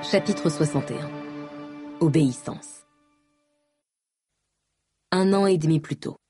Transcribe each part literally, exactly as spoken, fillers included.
Chapitre soixante et un. Obéissance. Un an et demi plus tôt.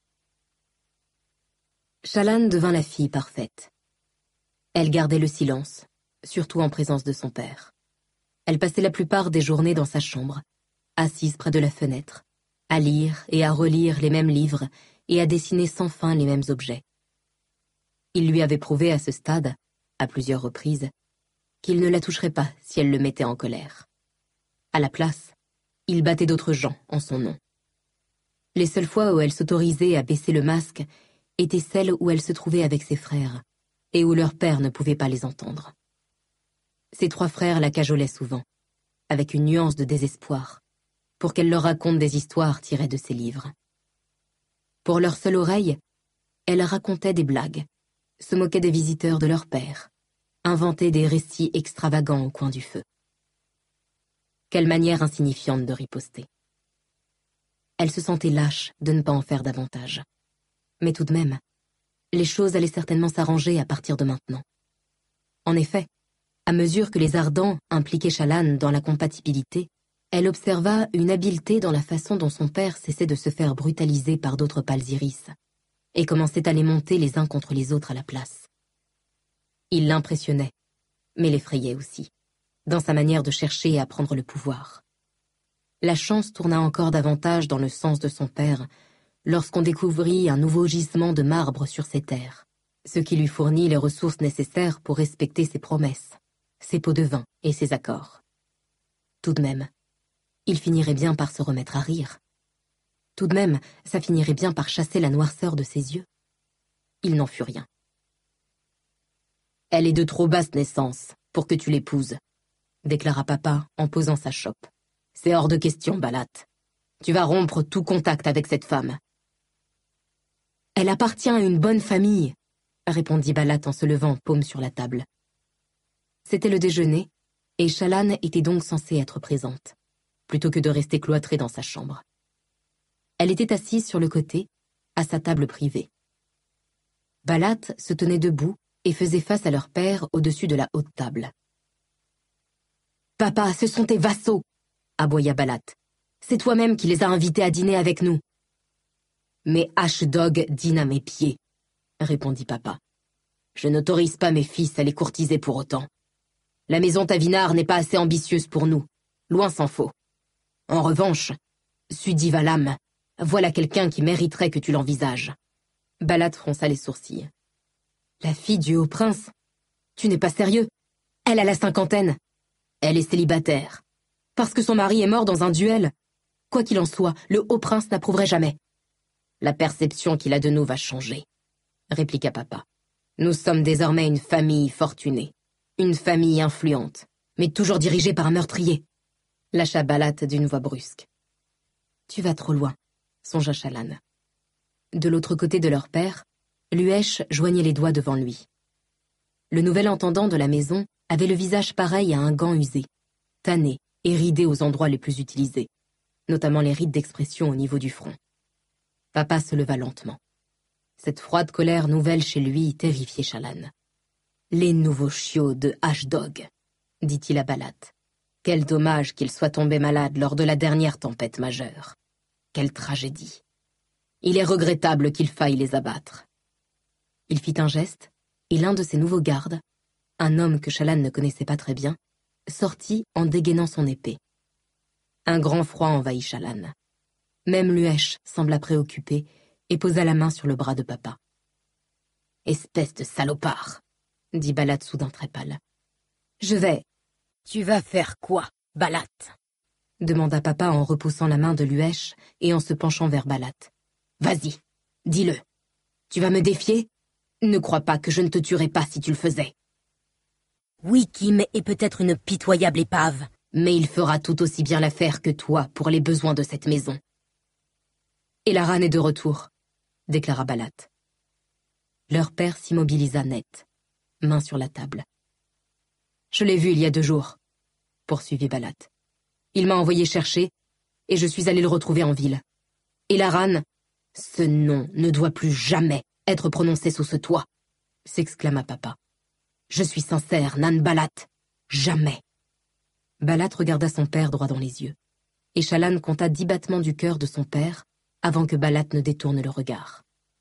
Shahlan devint la fille parfaite. Elle gardait le silence, surtout en présence de son père. Elle passait la plupart des journées dans sa chambre, assise près de la fenêtre, à lire et à relire les mêmes livres et à dessiner sans fin les mêmes objets. Il lui avait prouvé à ce stade, à plusieurs reprises, qu'il ne la toucherait pas si elle le mettait en colère. À la place, il battait d'autres gens en son nom. Les seules fois où elle s'autorisait à baisser le masque étaient celles où elle se trouvait avec ses frères, et où leur père ne pouvait pas les entendre. Ses trois frères la cajolaient souvent, avec une nuance de désespoir, pour qu'elle leur raconte des histoires tirées de ses livres. Pour leur seule oreille, elle racontait des blagues, se moquait des visiteurs de leur père, inventait des récits extravagants au coin du feu. Quelle manière insignifiante de riposter. Elle se sentait lâche de ne pas en faire davantage. Mais tout de même, les choses allaient certainement s'arranger à partir de maintenant. En effet, à mesure que les Ardents impliquaient Shahlan dans la compatibilité, elle observa une habileté dans la façon dont son père cessait de se faire brutaliser par d'autres Palzyris, et commençait à les monter les uns contre les autres à la place. Il l'impressionnait, mais l'effrayait aussi, dans sa manière de chercher à prendre le pouvoir. La chance tourna encore davantage dans le sens de son père lorsqu'on découvrit un nouveau gisement de marbre sur ses terres, ce qui lui fournit les ressources nécessaires pour respecter ses promesses, ses pots de vin et ses accords. Tout de même, il finirait bien par se remettre à rire. Tout de même, ça finirait bien par chasser la noirceur de ses yeux. Il n'en fut rien. « Elle est de trop basse naissance pour que tu l'épouses, » déclara papa en posant sa chope. « C'est hors de question, Balat. Tu vas rompre tout contact avec cette femme. »« Elle appartient à une bonne famille, » répondit Balat en se levant paume sur la table. C'était le déjeuner, et Shahlan était donc censée être présente, plutôt que de rester cloîtrée dans sa chambre. Elle était assise sur le côté, à sa table privée. Balat se tenait debout et faisait face à leur père au-dessus de la haute table. « Papa, ce sont tes vassaux !» aboya Balat. « C'est toi-même qui les as invités à dîner avec nous. »« Mais Ashdod dîne à mes pieds, » répondit papa. « Je n'autorise pas mes fils à les courtiser pour autant. La maison Tavinar n'est pas assez ambitieuse pour nous, loin s'en faut. En revanche, Sudi Valam, voilà quelqu'un qui mériterait que tu l'envisages. » Balat fronça les sourcils. « La fille du haut prince? Tu n'es pas sérieux? Elle a la cinquantaine. Elle est célibataire. Parce que son mari est mort dans un duel. Quoi qu'il en soit, le haut prince n'approuverait jamais. »« La perception qu'il a de nous va changer, » répliqua papa. « Nous sommes désormais une famille fortunée, une famille influente, mais toujours dirigée par un meurtrier. » Lâcha Balat d'une voix brusque. « Tu vas trop loin, » songea Shahlan. De l'autre côté de leur père, Luesh joignait les doigts devant lui. Le nouvel intendant de la maison avait le visage pareil à un gant usé, tanné et ridé aux endroits les plus utilisés, notamment les rides d'expression au niveau du front. Papa se leva lentement. Cette froide colère nouvelle chez lui terrifiait Shahlan. « Les nouveaux chiots de Ashdod, » dit-il à Balat. « Quel dommage qu'il soit tombé malade lors de la dernière tempête majeure. Quelle tragédie. Il est regrettable qu'il faille les abattre. » Il fit un geste, et l'un de ses nouveaux gardes, un homme que Shahlan ne connaissait pas très bien, sortit en dégainant son épée. Un grand froid envahit Shahlan. Même Luesh sembla préoccupé et posa la main sur le bras de papa. « Espèce de salopard !» dit Balat soudain très pâle. « Je vais... »« Tu vas faire quoi, Balat ?» demanda papa en repoussant la main de Luesh et en se penchant vers Balat. « Vas-y, dis-le. Tu vas me défier ? Ne crois pas que je ne te tuerais pas si tu le faisais. » Oui, Kim est peut-être une pitoyable épave, mais il fera tout aussi bien l'affaire que toi pour les besoins de cette maison. « Et la rane est de retour, » déclara Balat. Leur père s'immobilisa net, main sur la table. « Je l'ai vu il y a deux jours, » poursuivit Balat. « Il m'a envoyé chercher, et je suis allé le retrouver en ville. Et la rane, ce nom ne doit plus jamais être prononcé sous ce toit, » s'exclama papa. « Je suis sincère, Nan Balat, jamais. » Balat regarda son père droit dans les yeux, et Shahlan compta dix battements du cœur de son père avant que Balat ne détourne le regard.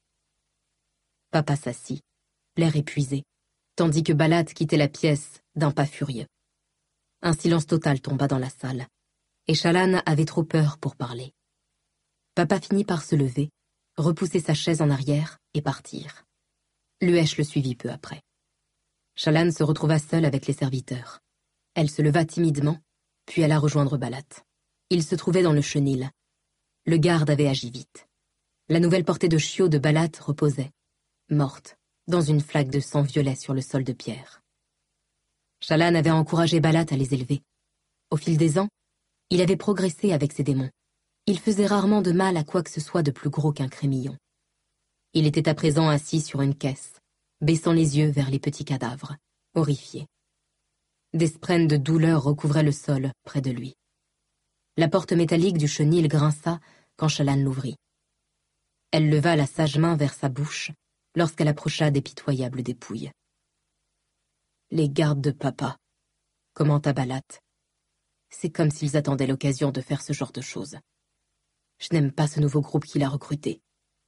Papa s'assit, l'air épuisé, tandis que Balat quittait la pièce d'un pas furieux. Un silence total tomba dans la salle, et Shahlan avait trop peur pour parler. Papa finit par se lever, repousser sa chaise en arrière et partir. Luèche le suivit peu après. Shahlan se retrouva seule avec les serviteurs. Elle se leva timidement, puis alla rejoindre Balat. Il se trouvait dans le chenil. Le garde avait agi vite. La nouvelle portée de chiots de Balat reposait, morte, dans une flaque de sang violet sur le sol de pierre. Shahlan avait encouragé Balat à les élever. Au fil des ans, il avait progressé avec ses démons. Il faisait rarement de mal à quoi que ce soit de plus gros qu'un crémillon. Il était à présent assis sur une caisse, baissant les yeux vers les petits cadavres, horrifié. Des sprènes de douleur recouvraient le sol près de lui. La porte métallique du chenil grinça quand Shahlan l'ouvrit. Elle leva la sage main vers sa bouche lorsqu'elle approcha des pitoyables dépouilles. « Les gardes de papa », commenta Balat. « C'est comme s'ils attendaient l'occasion de faire ce genre de choses. Je n'aime pas ce nouveau groupe qu'il a recruté.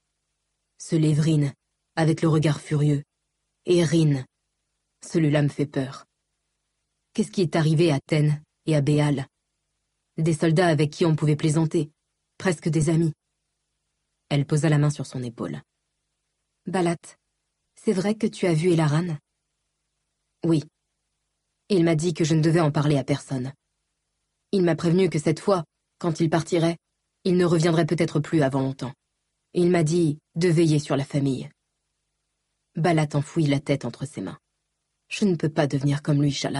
Ce Lévrine, avec le regard furieux, et Rin, celui-là me fait peur. Qu'est-ce qui est arrivé à Ten et à Béal? Des soldats avec qui on pouvait plaisanter, presque des amis. » Elle posa la main sur son épaule. « Balat, c'est vrai que tu as vu Elaran ?»« Oui. Il m'a dit que je ne devais en parler à personne. Il m'a prévenu que cette fois, quand il partirait, il ne reviendrait peut-être plus avant longtemps. Il m'a dit de veiller sur la famille. » Balat enfouit la tête entre ses mains. « Je ne peux pas devenir comme lui, Shahlan. »«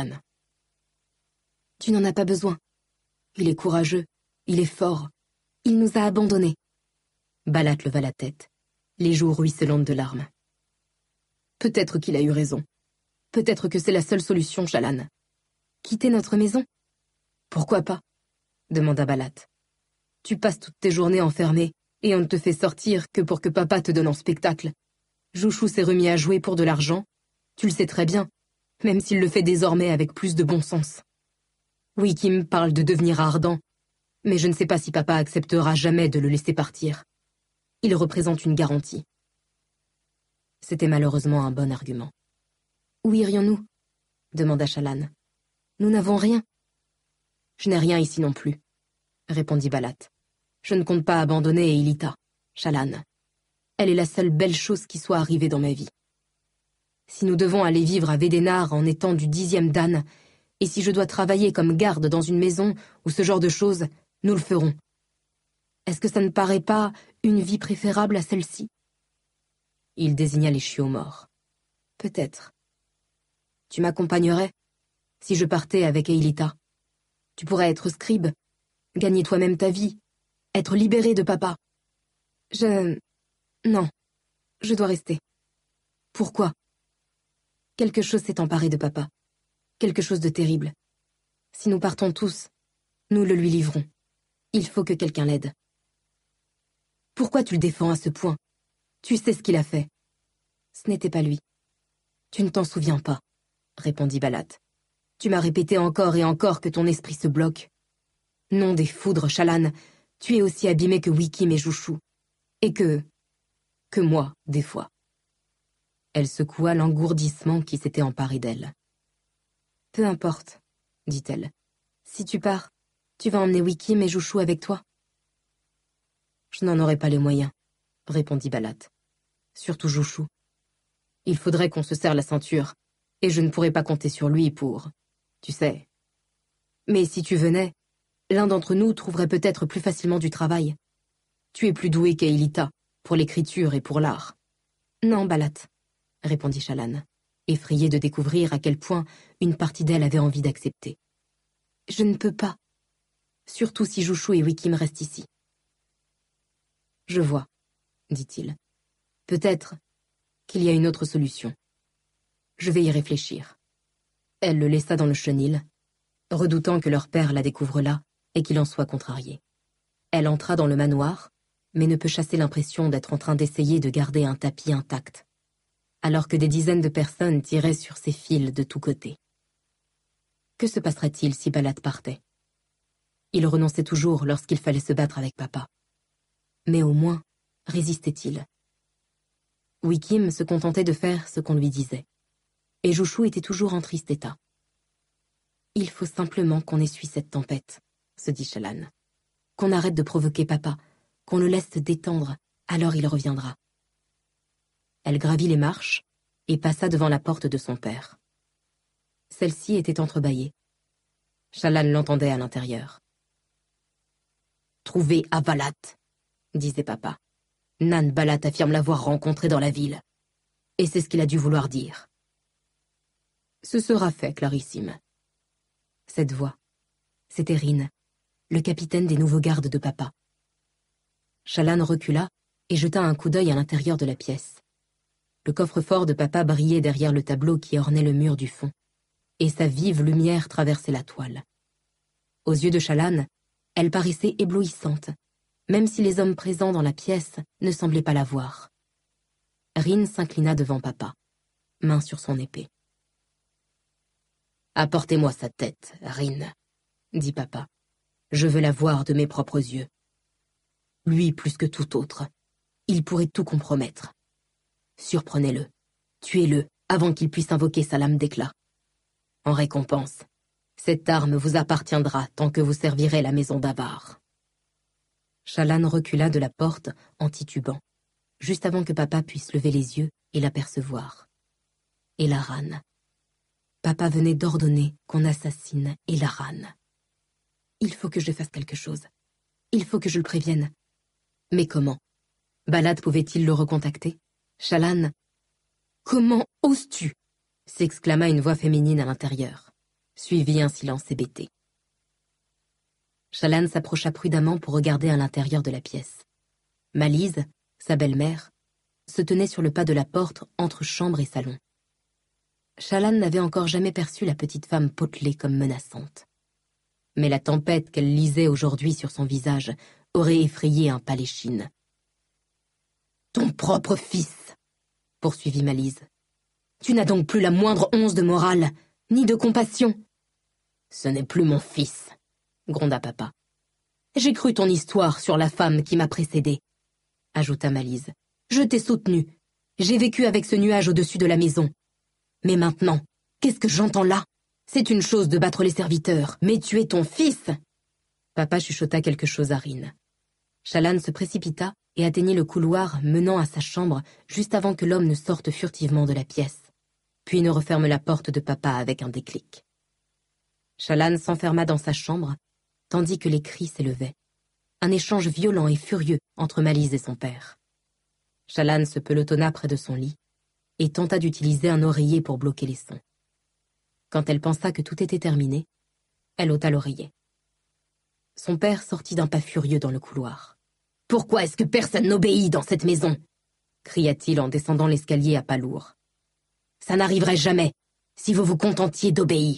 Tu n'en as pas besoin. Il est courageux, il est fort. Il nous a abandonnés. » Balat leva la tête, les joues ruisselantes de larmes. « Peut-être qu'il a eu raison. Peut-être que c'est la seule solution, Shahlan. Quitter notre maison? Pourquoi pas? Demanda Balat. Tu passes toutes tes journées enfermée, et on ne te fait sortir que pour que papa te donne en spectacle. Jouchou s'est remis à jouer pour de l'argent. Tu le sais très bien, même s'il le fait désormais avec plus de bon sens. Oui, Kim parle de devenir ardent, mais je ne sais pas si papa acceptera jamais de le laisser partir. Il représente une garantie. C'était malheureusement un bon argument. Où irions-nous? Demanda Shahlan. Nous n'avons rien. Je n'ai rien ici non plus, répondit Balat. Je ne compte pas abandonner Elita, Shahlan. Elle est la seule belle chose qui soit arrivée dans ma vie. Si nous devons aller vivre à Védénar en étant du dixième dan, et si je dois travailler comme garde dans une maison ou ce genre de choses, nous le ferons. Est-ce que ça ne paraît pas une vie préférable à celle-ci? Il désigna les chiots morts. Peut-être. Tu m'accompagnerais si je partais avec Eilita. Tu pourrais être scribe, gagner toi-même ta vie, être libéré de papa. Je... Non, je dois rester. Pourquoi? Quelque chose s'est emparé de papa. Quelque chose de terrible. Si nous partons tous, nous le lui livrons. Il faut que quelqu'un l'aide. Pourquoi tu le défends à ce point? Tu sais ce qu'il a fait. Ce n'était pas lui. Tu ne t'en souviens pas, répondit Balat. Tu m'as répété encore et encore que ton esprit se bloque. Nom des foudres, Shahlan, tu es aussi abîmé que Wikim et Jouchou. Et que... que moi, des fois. Elle secoua l'engourdissement qui s'était emparé d'elle. Peu importe, dit-elle. Si tu pars, tu vas emmener Wikim et Jouchou avec toi? Je n'en aurai pas les moyens, répondit Balat. Surtout Jouchou. Il faudrait qu'on se serre la ceinture, et je ne pourrais pas compter sur lui pour... Tu sais. Mais si tu venais, l'un d'entre nous trouverait peut-être plus facilement du travail. Tu es plus doué qu'Eilita, pour l'écriture et pour l'art. Non, Balat, répondit Shahlan, effrayée de découvrir à quel point une partie d'elle avait envie d'accepter. Je ne peux pas. Surtout si Jouchou et Wikim restent ici. Je vois, dit-il. Peut-être qu'il y a une autre solution. Je vais y réfléchir. Elle le laissa dans le chenil, redoutant que leur père la découvre là et qu'il en soit contrarié. Elle entra dans le manoir, mais ne peut chasser l'impression d'être en train d'essayer de garder un tapis intact, alors que des dizaines de personnes tiraient sur ses fils de tous côtés. Que se passerait-il si Balad partait? Il renonçait toujours lorsqu'il fallait se battre avec papa. Mais au moins, résistait-il? Wikim se contentait de faire ce qu'on lui disait. Et Jouchou était toujours en triste état. Il faut simplement qu'on essuie cette tempête, se dit Shallan. Qu'on arrête de provoquer papa, qu'on le laisse se détendre, alors il reviendra. Elle gravit les marches et passa devant la porte de son père. Celle-ci était entrebâillée. Shallan l'entendait à l'intérieur. « Trouvez à Balat », disait papa. « Nan Balat affirme l'avoir rencontré dans la ville. Et c'est ce qu'il a dû vouloir dire. » Ce sera fait, Clarissime. Cette voix, c'était Rin, le capitaine des nouveaux gardes de papa. Shallan recula et jeta un coup d'œil à l'intérieur de la pièce. Le coffre-fort de papa brillait derrière le tableau qui ornait le mur du fond, et sa vive lumière traversait la toile. Aux yeux de Shallan, elle paraissait éblouissante, même si les hommes présents dans la pièce ne semblaient pas la voir. Rin s'inclina devant papa, main sur son épée. « Apportez-moi sa tête, Rin, » dit papa. « Je veux la voir de mes propres yeux. Lui plus que tout autre, il pourrait tout compromettre. Surprenez-le, tuez-le avant qu'il puisse invoquer sa lame d'éclat. En récompense, cette arme vous appartiendra tant que vous servirez la maison d'Avar. » Shallan recula de la porte en titubant, juste avant que papa puisse lever les yeux et l'apercevoir. Ellaran. Papa venait d'ordonner qu'on assassine Ellaran. Il faut que je fasse quelque chose. Il faut que je le prévienne. Mais comment? Balad pouvait-il le recontacter? Shallan? Comment oses-tu? S'exclama une voix féminine à l'intérieur. Suivit un silence hébété. Shallan s'approcha prudemment pour regarder à l'intérieur de la pièce. Malise, sa belle-mère, se tenait sur le pas de la porte entre chambre et salon. Shallan n'avait encore jamais perçu la petite femme potelée comme menaçante. Mais la tempête qu'elle lisait aujourd'hui sur son visage aurait effrayé un paléchine. « Ton propre fils !» poursuivit Malise. « Tu n'as donc plus la moindre once de morale, ni de compassion. »« Ce n'est plus mon fils, » gronda papa. « J'ai cru ton histoire sur la femme qui m'a précédée, » ajouta Malise. « Je t'ai soutenu. J'ai vécu avec ce nuage au-dessus de la maison. Mais maintenant, qu'est-ce que j'entends là? C'est une chose de battre les serviteurs, mais tuer ton fils !» Papa chuchota quelque chose à Rin. Shallan se précipita et atteignit le couloir menant à sa chambre juste avant que l'homme ne sorte furtivement de la pièce, puis ne referme la porte de papa avec un déclic. Shallan s'enferma dans sa chambre, tandis que les cris s'élevaient. Un échange violent et furieux entre Malise et son père. Shallan se pelotonna près de son lit et tenta d'utiliser un oreiller pour bloquer les sons. Quand elle pensa que tout était terminé, elle ôta l'oreiller. Son père sortit d'un pas furieux dans le couloir. « Pourquoi est-ce que personne n'obéit dans cette maison ?» cria-t-il en descendant l'escalier à pas lourds. « Ça n'arriverait jamais si vous vous contentiez d'obéir. »